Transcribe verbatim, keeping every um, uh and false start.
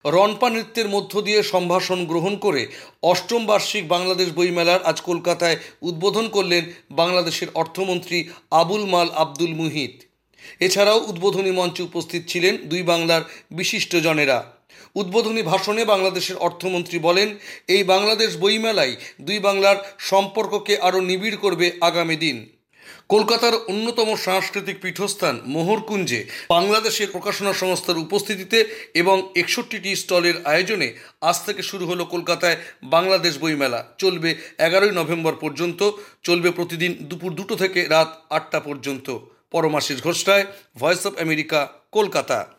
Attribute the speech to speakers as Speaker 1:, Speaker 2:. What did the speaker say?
Speaker 1: রনপা নৃত্যের মধ্য দিয়ে সম্ভাষণ গ্রহণ করে অষ্টম বার্ষিক বাংলাদেশ বইমেলার আজ কলকাতায় উদ্বোধন করলেন বাংলাদেশের অর্থমন্ত্রী আবুল মাল আব্দুল মুহিত। এছাড়াও উদ্বোধনী মঞ্চে উপস্থিত ছিলেন দুই বাংলার বিশিষ্টজনেরা। উদ্বোধনী ভাষণে বাংলাদেশের অর্থমন্ত্রী বলেন, এই বাংলাদেশ বইমেলাই দুই বাংলার সম্পর্ককে আরও নিবিড় করবে আগামী দিন। কলকাতার অন্যতম সাংস্কৃতিক পীঠস্থান মোহরকুঞ্জে বাংলাদেশের প্রকাশনা সংস্থার উপস্থিতিতে এবং একষট্টিটি স্টলের আয়োজনে আজ থেকে শুরু হলো কলকাতায় বাংলাদেশ বইমেলা। চলবে এগারোই নভেম্বর পর্যন্ত, চলবে প্রতিদিন দুপুর দুটো থেকে রাত আটটা পর্যন্ত। Paramashis Ghosh Roy, voice of America, Kolkata.